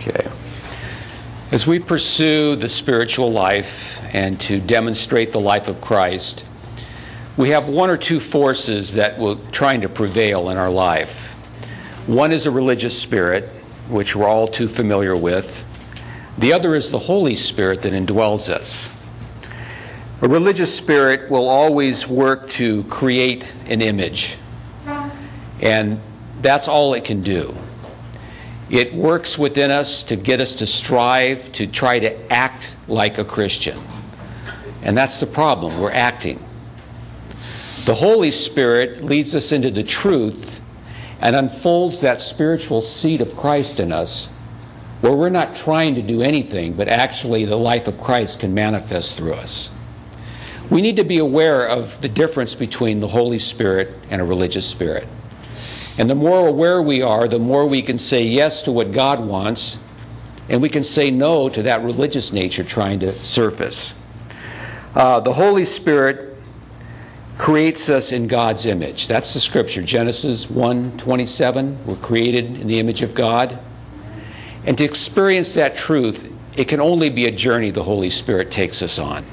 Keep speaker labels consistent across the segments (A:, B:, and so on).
A: Okay. As we pursue the spiritual life and to demonstrate the life of Christ, we have one or two forces that will trying to prevail in our life. One is a religious spirit, which we're all too familiar with. The other is the Holy Spirit that indwells us. A religious spirit will always work to create an image, and that's all it can do. It works within us to get us to strive to try to act like a Christian. And that's the problem. We're acting. The Holy Spirit leads us into the truth and unfolds that spiritual seed of Christ in us, where we're not trying to do anything, but actually the life of Christ can manifest through us. We need to be aware of the difference between the Holy Spirit and a religious spirit. And the more aware we are, the more we can say yes to what God wants, and we can say no to that religious nature trying to surface. The Holy Spirit creates us in God's image. That's the scripture. Genesis 1:27, we're created in the image of God. And to experience that truth, it can only be a journey the Holy Spirit takes us on.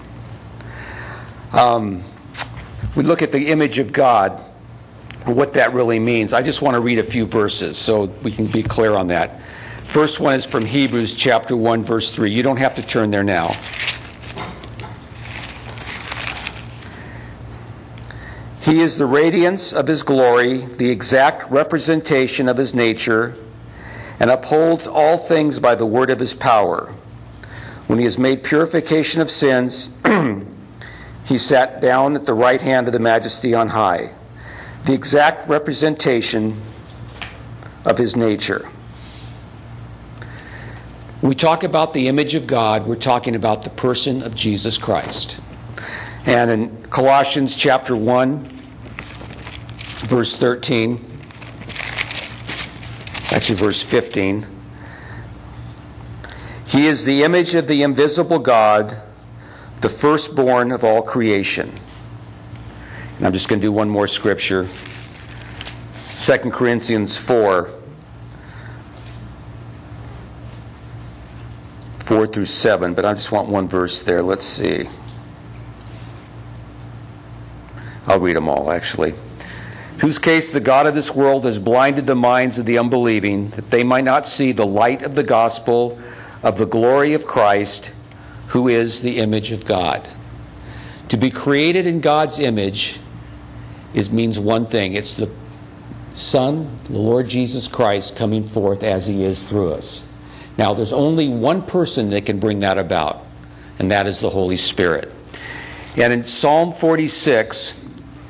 A: We look at the image of God, what that really means. I just want to read a few verses so we can be clear on that. First one is from Hebrews chapter 1, verse 3. You don't have to turn there now. He is the radiance of his glory, the exact representation of his nature, and upholds all things by the word of his power. When he has made purification of sins, he sat down at the right hand of the Majesty on high. The exact representation of his nature. When we talk about the image of God, we're talking about the person of Jesus Christ. And in Colossians chapter 1, verse 13, actually verse 15, he is the image of the invisible God, the firstborn of all creation. And I'm just going to do one more scripture. 2 Corinthians 4, 4 through 7. But I just want one verse there. Let's see. I'll read them all, actually. Whose case the God of this world has blinded the minds of the unbelieving, that they might not see the light of the gospel of the glory of Christ, who is the image of God. To be created in God's image means one thing. It's the Son, the Lord Jesus Christ, coming forth as he is through us. Now, there's only one person that can bring that about, and that is the Holy Spirit. And in Psalm 46,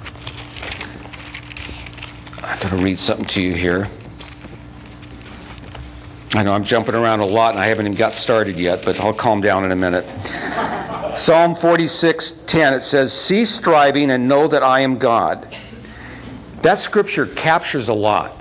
A: I'm going to read something to you here. I know I'm jumping around a lot, and I haven't even got started yet, but I'll calm down in a minute. Psalm 46:10, it says, "Cease striving and know that I am God." That scripture captures a lot.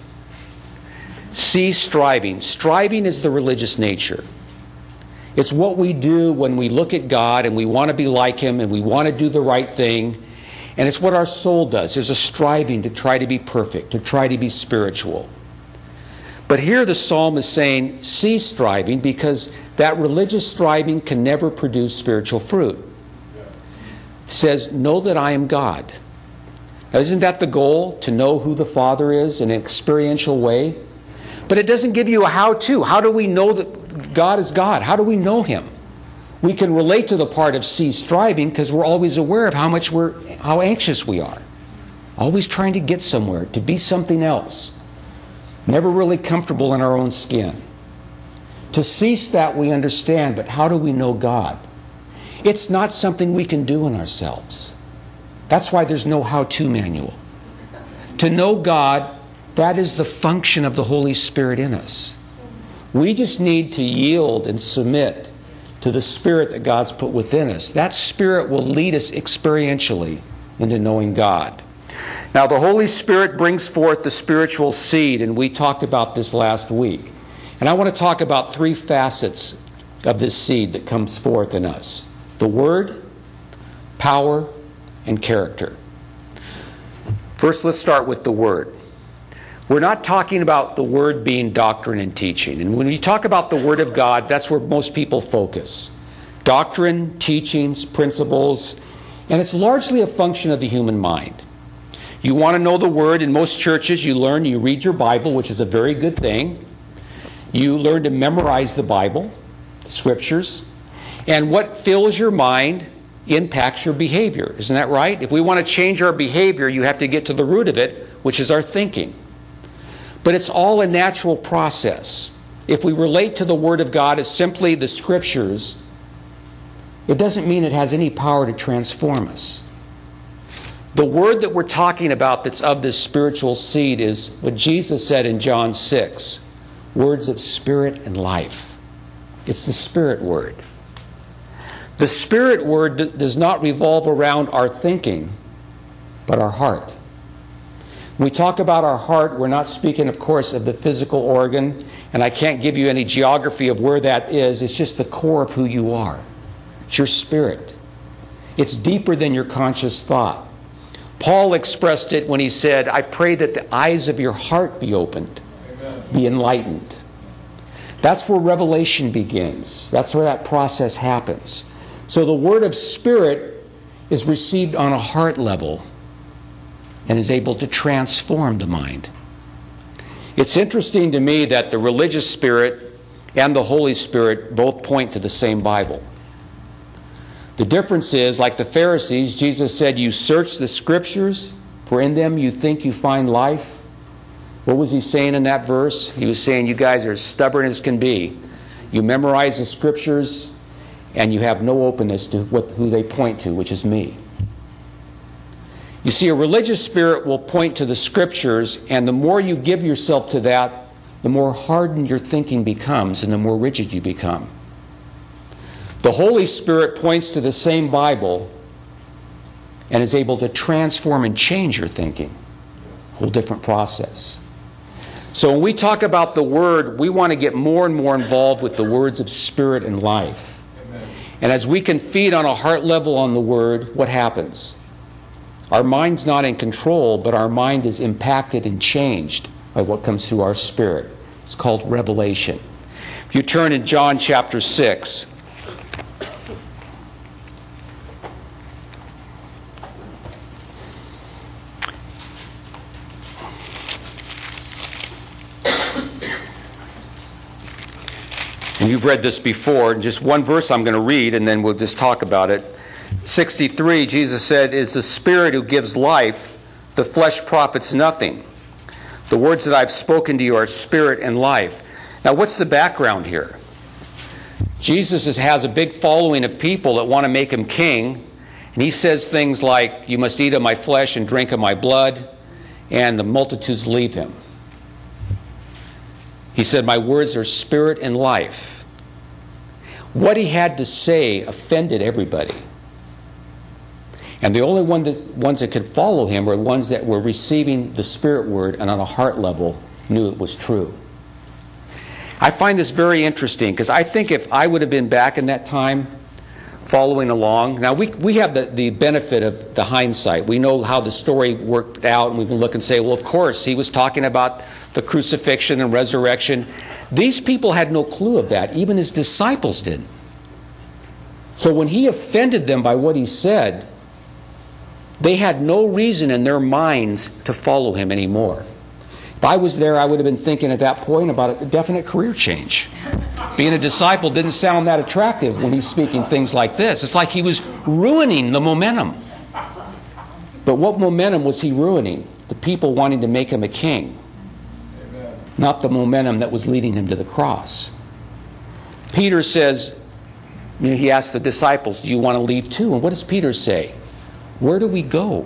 A: Cease striving. Striving is the religious nature. It's what we do when we look at God and we want to be like him and we want to do the right thing. And it's what our soul does. There's a striving to try to be perfect, to try to be spiritual. But here the psalm is saying, cease striving, because that religious striving can never produce spiritual fruit. It says, know that I am God. Now, isn't that the goal? To know who the Father is in an experiential way? But it doesn't give you a how-to. How do we know that God is God? How do we know him? We can relate to the part of cease striving because we're always aware of how anxious we are. Always trying to get somewhere, to be something else. Never really comfortable in our own skin. To cease that we understand, but how do we know God? It's not something we can do in ourselves. That's why there's no how-to manual. To know God, that is the function of the Holy Spirit in us. We just need to yield and submit to the Spirit that God's put within us. That Spirit will lead us experientially into knowing God. Now, the Holy Spirit brings forth the spiritual seed, and we talked about this last week. And I want to talk about three facets of this seed that comes forth in us: the Word, power, and character. First, let's start with the Word. We're not talking about the Word being doctrine and teaching. And when we talk about the Word of God, that's where most people focus. Doctrine, teachings, principles, and it's largely a function of the human mind. You want to know the Word. In most churches, you read your Bible, which is a very good thing. You learn to memorize the Bible, the Scriptures. And what fills your mind impacts your behavior. Isn't that right? If we want to change our behavior, you have to get to the root of it, which is our thinking. But it's all a natural process. If we relate to the Word of God as simply the Scriptures, it doesn't mean it has any power to transform us. The word that we're talking about that's of this spiritual seed is what Jesus said in John 6, words of spirit and life. It's the Spirit word. The Spirit word does not revolve around our thinking, but our heart. When we talk about our heart, we're not speaking, of course, of the physical organ, and I can't give you any geography of where that is. It's just the core of who you are. It's your spirit. It's deeper than your conscious thought. Paul expressed it when he said, I pray that the eyes of your heart be opened, Amen. Be enlightened. That's where revelation begins. That's where that process happens. So the word of Spirit is received on a heart level and is able to transform the mind. It's interesting to me that the religious spirit and the Holy Spirit both point to the same Bible. The difference is, like the Pharisees, Jesus said, you search the Scriptures, for in them you think you find life. What was he saying in that verse? He was saying, you guys are as stubborn as can be. You memorize the Scriptures, and you have no openness to who they point to, which is me. You see, a religious spirit will point to the Scriptures, and the more you give yourself to that, the more hardened your thinking becomes, and the more rigid you become. The Holy Spirit points to the same Bible and is able to transform and change your thinking. A whole different process. So when we talk about the Word, we want to get more and more involved with the words of Spirit and life. Amen. And as we can feed on a heart level on the Word, what happens? Our mind's not in control, but our mind is impacted and changed by what comes through our spirit. It's called revelation. If you turn in John chapter 6, and you've read this before, just one verse I'm going to read and then we'll just talk about it. 63, Jesus said, is the Spirit who gives life, the flesh profits nothing. The words that I've spoken to you are spirit and life. Now what's the background here? Jesus has a big following of people that want to make him king, and he says things like, you must eat of my flesh and drink of my blood, and the multitudes leave him. He said, my words are spirit and life. What he had to say offended everybody. And the only ones that could follow him were ones that were receiving the Spirit word and on a heart level knew it was true. I find this very interesting because I think if I would have been back in that time following along, now we have the benefit of the hindsight. We know how the story worked out, and we can look and say, well, of course, he was talking about the crucifixion and resurrection. These people had no clue of that. Even his disciples didn't. So when he offended them by what he said, they had no reason in their minds to follow him anymore. If I was there, I would have been thinking at that point about a definite career change. Being a disciple didn't sound that attractive when he's speaking things like this. It's like he was ruining the momentum. But what momentum was he ruining? The people wanting to make him a king. Amen. Not the momentum that was leading him to the cross. Peter says, he asked the disciples, do you want to leave too? And what does Peter say? Where do we go?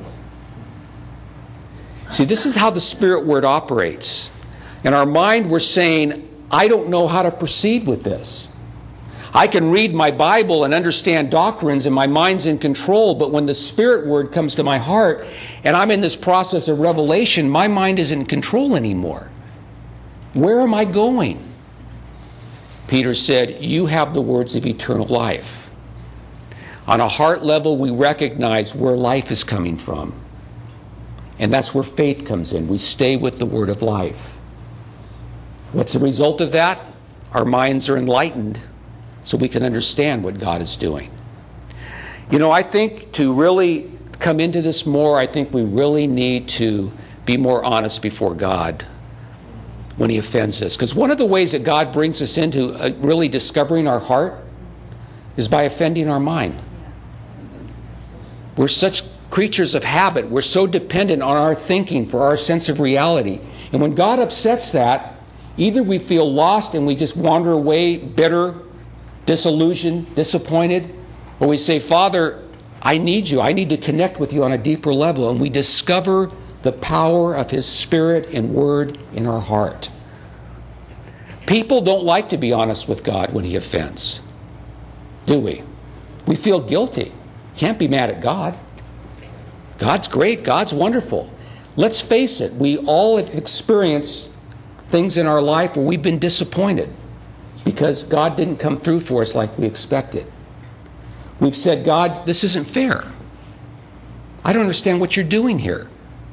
A: See, this is how the Spirit word operates. In our mind, we're saying, I don't know how to proceed with this. I can read my Bible and understand doctrines and my mind's in control, but when the Spirit word comes to my heart and I'm in this process of revelation, my mind isn't in control anymore. Where am I going? Peter said, you have the words of eternal life. On a heart level, we recognize where life is coming from. And that's where faith comes in. We stay with the word of life. What's the result of that? Our minds are enlightened so we can understand what God is doing. You know, I think to really come into this more, I think we really need to be more honest before God when He offends us. Because one of the ways that God brings us into really discovering our heart is by offending our mind. We're such creatures of habit. We're so dependent on our thinking for our sense of reality. And when God upsets that, either we feel lost and we just wander away bitter, disillusioned, disappointed, or we say, Father, I need you. I need to connect with you on a deeper level. And we discover the power of His Spirit and Word in our heart. People don't like to be honest with God when He offends, do we? We feel guilty. Can't be mad at God. God's great. God's wonderful. Let's face it. We all have experienced things in our life where we've been disappointed because God didn't come through for us like we expected. We've said, God, this isn't fair. I don't understand what you're doing here.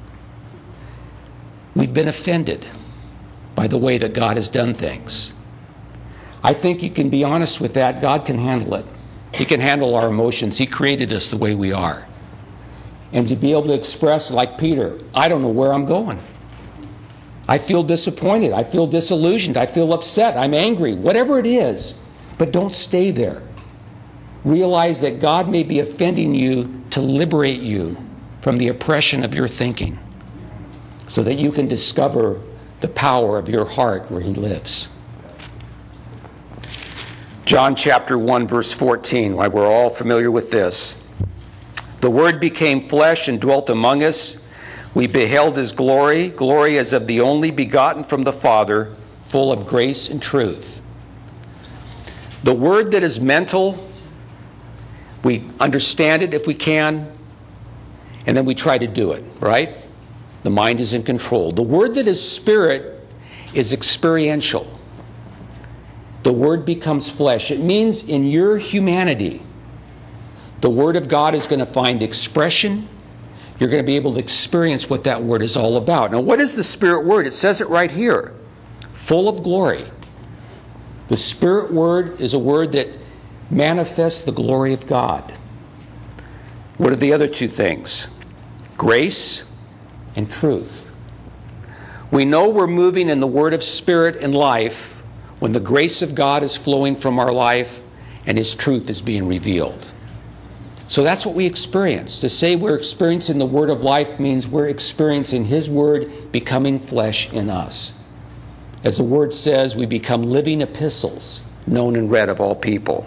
A: We've been offended by the way that God has done things. I think you can be honest with that. God can handle it. He can handle our emotions. He created us the way we are. And to be able to express, like Peter, I don't know where I'm going. I feel disappointed. I feel disillusioned. I feel upset. I'm angry. Whatever it is. But don't stay there. Realize that God may be offending you to liberate you from the oppression of your thinking so that you can discover the power of your heart where He lives. John chapter 1, verse 14, why we're all familiar with this. The Word became flesh and dwelt among us. We beheld His glory, glory as of the only begotten from the Father, full of grace and truth. The word that is mental, we understand it if we can, and then we try to do it, right? The mind is in control. The word that is spirit is experiential. The Word becomes flesh. It means in your humanity, the Word of God is going to find expression. You're going to be able to experience what that Word is all about. Now, what is the Spirit Word? It says it right here. Full of glory. The Spirit Word is a word that manifests the glory of God. What are the other two things? Grace and truth. We know we're moving in the Word of Spirit and life when the grace of God is flowing from our life and His truth is being revealed. So that's what we experience. To say we're experiencing the Word of life means we're experiencing His Word becoming flesh in us. As the Word says, we become living epistles, known and read of all people.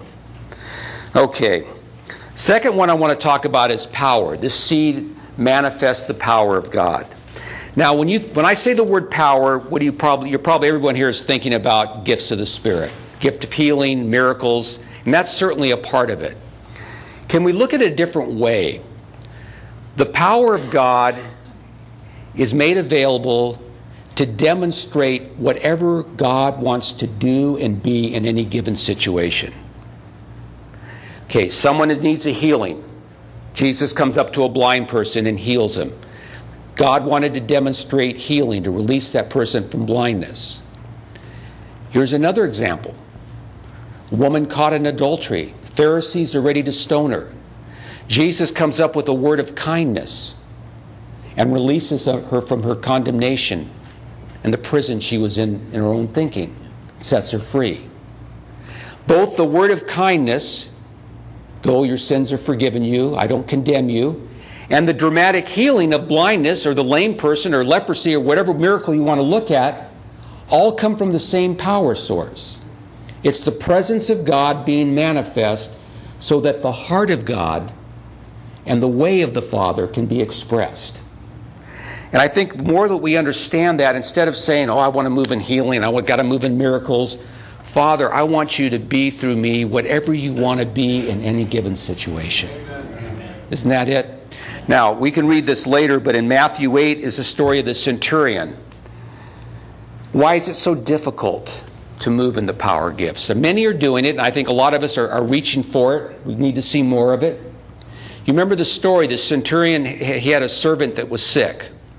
A: Okay. Second one I want to talk about is power. This seed manifests the power of God. Now, when I say the word power, you're probably everyone here is thinking about gifts of the Spirit, gift of healing, miracles, and that's certainly a part of it. Can we look at it a different way? The power of God is made available to demonstrate whatever God wants to do and be in any given situation. Okay, someone needs a healing. Jesus comes up to a blind person and heals him. God wanted to demonstrate healing, to release that person from blindness. Here's another example. A woman caught in adultery. Pharisees are ready to stone her. Jesus comes up with a word of kindness and releases her from her condemnation and the prison she was in her own thinking. Sets her free. Both the word of kindness, go, your sins are forgiven you, I don't condemn you, and the dramatic healing of blindness or the lame person or leprosy or whatever miracle you want to look at, all come from the same power source. It's the presence of God being manifest so that the heart of God and the way of the Father can be expressed. And I think more that we understand that, instead of saying, I want to move in healing, I've got to move in miracles, Father, I want you to be through me whatever you want to be in any given situation. Amen. Isn't that it? Now, we can read this later, but in Matthew 8 is the story of the centurion. Why is it so difficult to move in the power gifts? And many are doing it, and I think a lot of us are reaching for it. We need to see more of it. You remember the story, the centurion, he had a servant that was sick.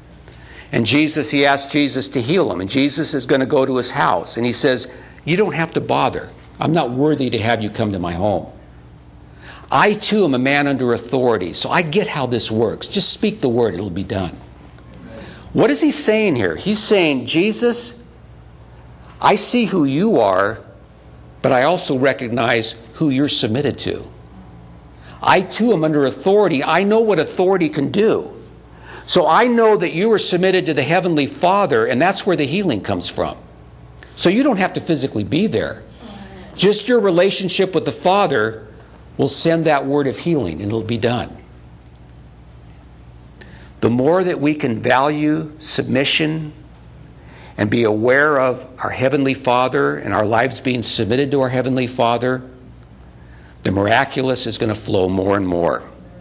A: And he asked Jesus to heal him. And Jesus is going to go to his house. And he says, you don't have to bother. I'm not worthy to have you come to my home. I too am a man under authority, so I get how this works. Just speak the word, it'll be done. What is he saying here? He's saying, Jesus, I see who you are, but I also recognize who you're submitted to. I too am under authority. I know what authority can do. So I know that you are submitted to the Heavenly Father, and that's where the healing comes from. So you don't have to physically be there. Just your relationship with the Father will send that word of healing, and it'll be done. The more that we can value submission and be aware of our Heavenly Father and our lives being submitted to our Heavenly Father, the miraculous is going to flow more and more.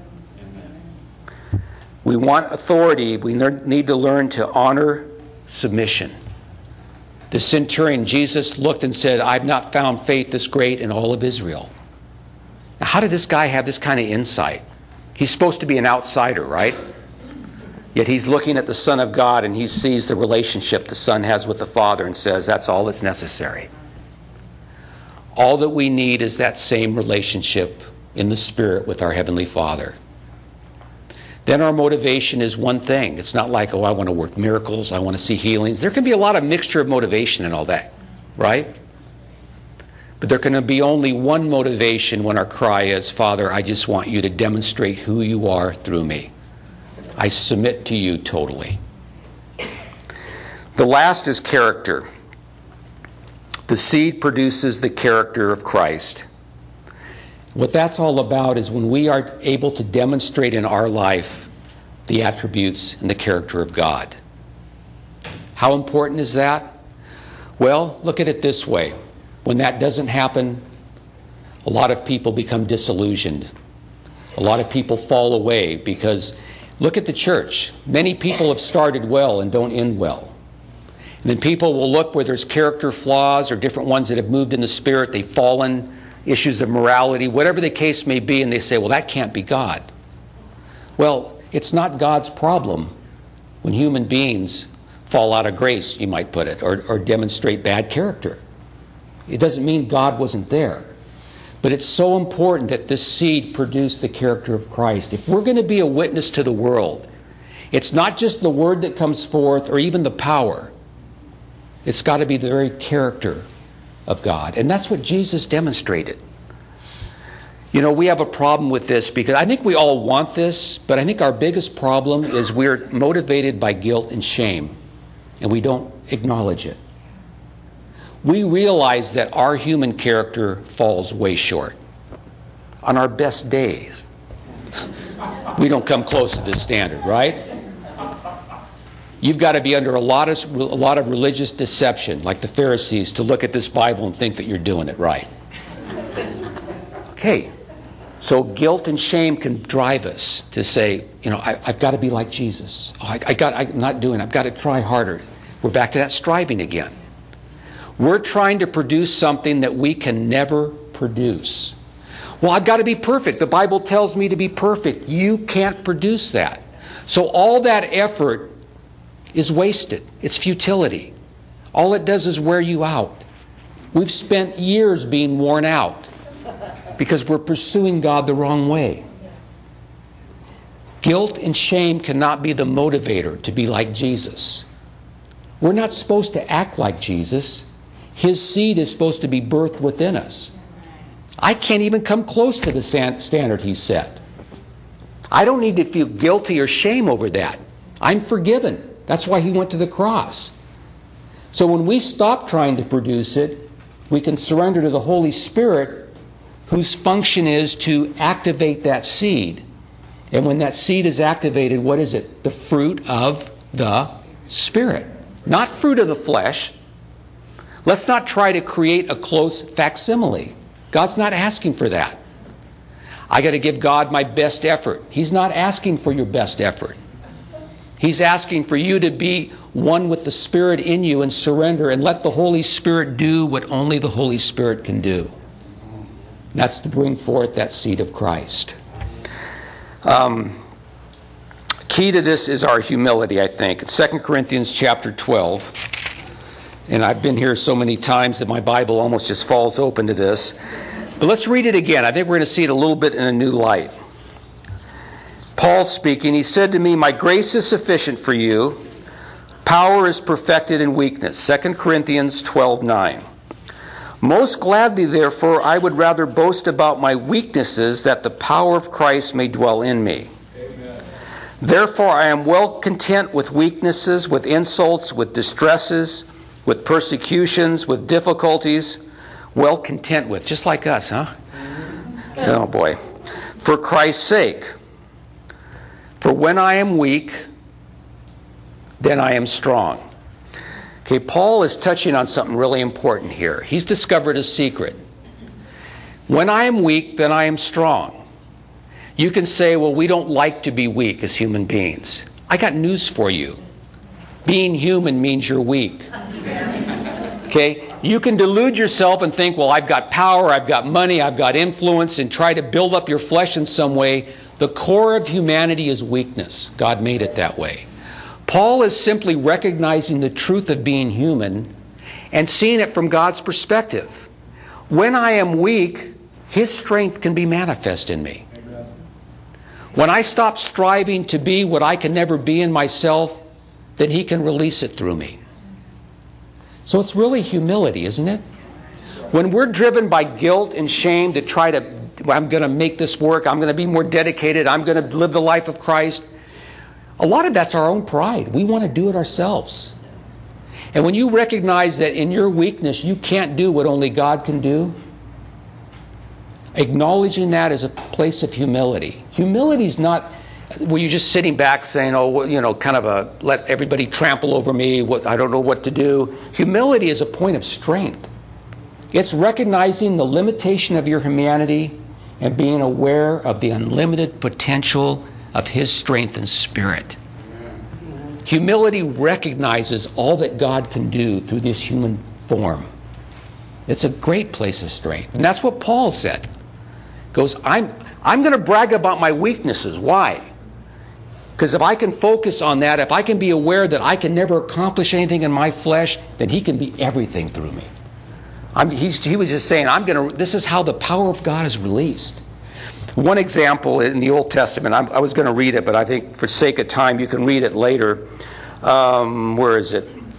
A: We want authority. We need to learn to honor submission. The centurion, Jesus looked and said, I've not found faith this great in all of Israel. Now, how did this guy have this kind of insight? He's supposed to be an outsider, right? Yet he's looking at the Son of God and he sees the relationship the Son has with the Father and says, that's all that's necessary. All that we need is that same relationship in the Spirit with our Heavenly Father. Then our motivation is one thing. It's not like, I want to work miracles, I want to see healings. There can be a lot of mixture of motivation and all that, right? But there can be only one motivation when our cry is, Father, I just want you to demonstrate who you are through me. I submit to you totally. The last is character. The seed produces the character of Christ. What that's all about is when we are able to demonstrate in our life the attributes and the character of God. How important is that? Well, look at it this way. When that doesn't happen, a lot of people become disillusioned. A lot of people fall away because, look at the church. Many people have started well and don't end well. And then people will look where there's character flaws or different ones that have moved in the Spirit, they've fallen, issues of morality, whatever the case may be, and they say, well, that can't be God. Well, it's not God's problem when human beings fall out of grace, you might put it, or demonstrate bad character. It doesn't mean God wasn't there. But it's so important that this seed produce the character of Christ. If we're going to be a witness to the world, it's not just the word that comes forth or even the power. It's got to be the very character of God. And that's what Jesus demonstrated. You know, we have a problem with this because I think we all want this, but I think our biggest problem is we're motivated by guilt and shame, and we don't acknowledge it. We realize that our human character falls way short. On our best days, we don't come close to this standard, right? You've got to be under a lot of religious deception, like the Pharisees, to look at this Bible and think that you're doing it right. Okay, so guilt and shame can drive us to say, I've got to be like Jesus. I'm not doing it. I've got to try harder. We're back to that striving again. We're trying to produce something that we can never produce. Well, I've got to be perfect. The Bible tells me to be perfect. You can't produce that. So all that effort is wasted. It's futility. All it does is wear you out. We've spent years being worn out because we're pursuing God the wrong way. Guilt and shame cannot be the motivator to be like Jesus. We're not supposed to act like Jesus. His seed is supposed to be birthed within us. I can't even come close to the standard he set. I don't need to feel guilty or shame over that. I'm forgiven. That's why he went to the cross. So when we stop trying to produce it, we can surrender to the Holy Spirit, whose function is to activate that seed. And when that seed is activated, what is it? The fruit of the Spirit. Not fruit of the flesh. Let's not try to create a close facsimile. God's not asking for that. I got to give God my best effort. He's not asking for your best effort. He's asking for you to be one with the Spirit in you and surrender and let the Holy Spirit do what only the Holy Spirit can do. That's to bring forth that seed of Christ. key to this is our humility, I think. It's 2 Corinthians chapter 12. And I've been here so many times that my Bible almost just falls open to this. But let's read it again. I think we're going to see it a little bit in a new light. Paul speaking, he said to me, "My grace is sufficient for you. Power is perfected in weakness." 2 Corinthians 12:9. "Most gladly, therefore, I would rather boast about my weaknesses, that the power of Christ may dwell in me. Amen. Therefore, I am well content with weaknesses, with insults, with distresses, with persecutions, with difficulties." Well content with, just like us, huh? Oh boy. "For Christ's sake. For when I am weak, then I am strong." Okay, Paul is touching on something really important here. He's discovered a secret. When I am weak, then I am strong. You can say, well, we don't like to be weak as human beings. I got news for you. Being human means you're weak. Okay? You can delude yourself and think, well, I've got power, I've got money, I've got influence, and try to build up your flesh in some way. The core of humanity is weakness. God made it that way. Paul is simply recognizing the truth of being human and seeing it from God's perspective. When I am weak, His strength can be manifest in me. Amen. When I stop striving to be what I can never be in myself, then He can release it through me. So it's really humility, isn't it? When we're driven by guilt and shame to try to, I'm going to make this work, I'm going to be more dedicated, I'm going to live the life of Christ, a lot of that's our own pride. We want to do it ourselves. And when you recognize that in your weakness you can't do what only God can do, acknowledging that is a place of humility. Humility is not where you're just sitting back saying, oh, you know, kind of a let everybody trample over me, I don't know what to do. Humility is a point of strength. It's recognizing the limitation of your humanity and being aware of the unlimited potential of His strength and spirit. Humility recognizes all that God can do through this human form. It's a great place of strength. And that's what Paul said. Goes, I'm going to brag about my weaknesses. Why? Because if I can focus on that, if I can be aware that I can never accomplish anything in my flesh, then He can be everything through me. He was just saying, this is how the power of God is released. One example in the Old Testament, I was going to read it, but I think for sake of time you can read it later. Where is it?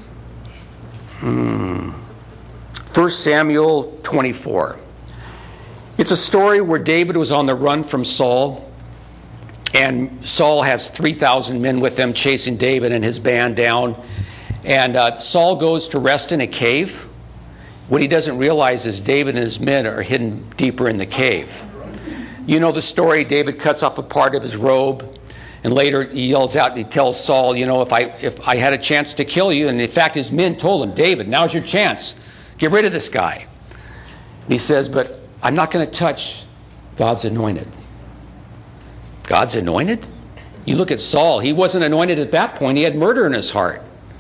A: 1 Samuel 24. It's a story where David was on the run from Saul, and Saul has 3,000 men with him chasing David and his band down. And Saul goes to rest in a cave. What he doesn't realize is David and his men are hidden deeper in the cave. You know the story. David cuts off a part of his robe, and later he yells out and he tells Saul, you know, if I had a chance to kill you, and in fact his men told him, David, now's your chance. Get rid of this guy. And he says, but I'm not going to touch God's anointed. God's anointed? You look at Saul. He wasn't anointed at that point. He had murder in his heart.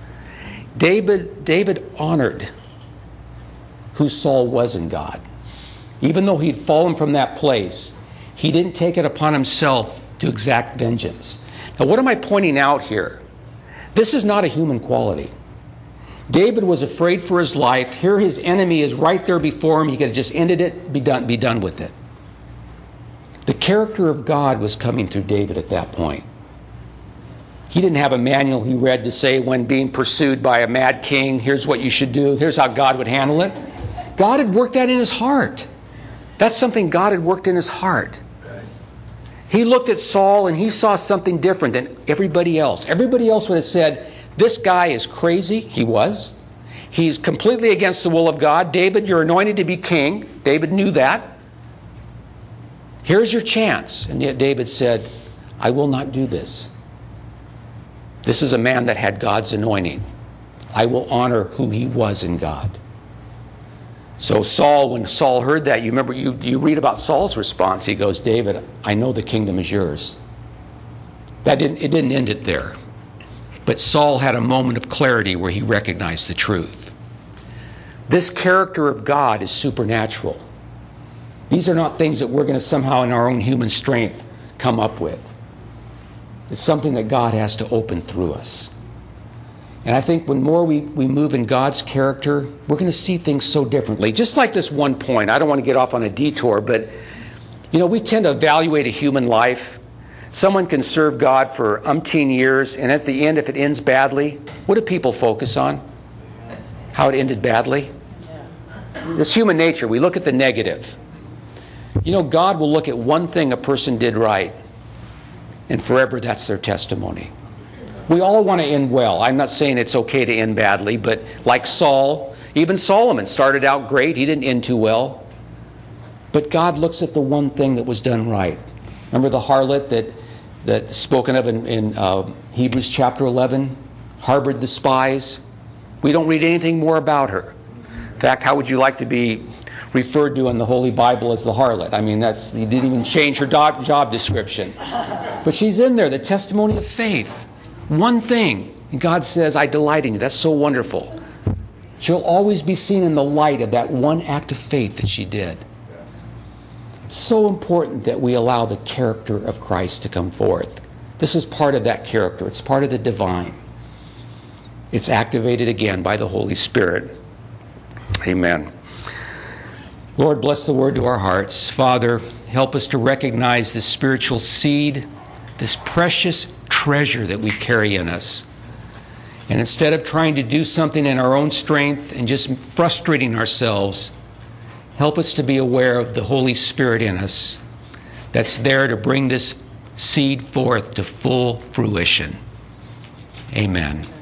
A: David honored who Saul was in God. Even though he'd fallen from that place, he didn't take it upon himself to exact vengeance. Now, what am I pointing out here? This is not a human quality. David was afraid for his life. Here his enemy is right there before him. He could have just ended it, be done with it. The character of God was coming through David at that point. He didn't have a manual he read to say when being pursued by a mad king, here's what you should do, here's how God would handle it. God had worked that in his heart. That's something God had worked in his heart. He looked at Saul and he saw something different than everybody else. Everybody else would have said, this guy is crazy. He was. He's completely against the will of God. David, you're anointed to be king. David knew that. Here's your chance. And yet David said, I will not do this. This is a man that had God's anointing. I will honor who he was in God. So Saul, when Saul heard that, you remember, you read about Saul's response. He goes, David, I know the kingdom is yours. It didn't end it there. But Saul had a moment of clarity where he recognized the truth. This character of God is supernatural. These are not things that we're going to somehow in our own human strength come up with. It's something that God has to open through us. And I think when more we move in God's character, we're going to see things so differently. Just like this one point, I don't want to get off on a detour, but we tend to evaluate a human life. Someone can serve God for umpteen years, and at the end, if it ends badly, what do people focus on? How it ended badly? It's human nature. We look at the negative. God will look at one thing a person did right, and forever that's their testimony. We all want to end well. I'm not saying it's okay to end badly, but like Saul, even Solomon started out great. He didn't end too well. But God looks at the one thing that was done right. Remember the harlot that's spoken of in Hebrews chapter 11? Harbored the spies. We don't read anything more about her. In fact, how would you like to be referred to in the Holy Bible as the harlot? I mean, you didn't even change her job description. But she's in there, the testimony of faith. One thing. And God says, I delight in you. That's so wonderful. She'll always be seen in the light of that one act of faith that she did. It's so important that we allow the character of Christ to come forth. This is part of that character. It's part of the divine. It's activated again by the Holy Spirit. Amen. Lord, bless the word to our hearts. Father, help us to recognize this spiritual seed, this precious treasure that we carry in us. And instead of trying to do something in our own strength and just frustrating ourselves, help us to be aware of the Holy Spirit in us that's there to bring this seed forth to full fruition. Amen.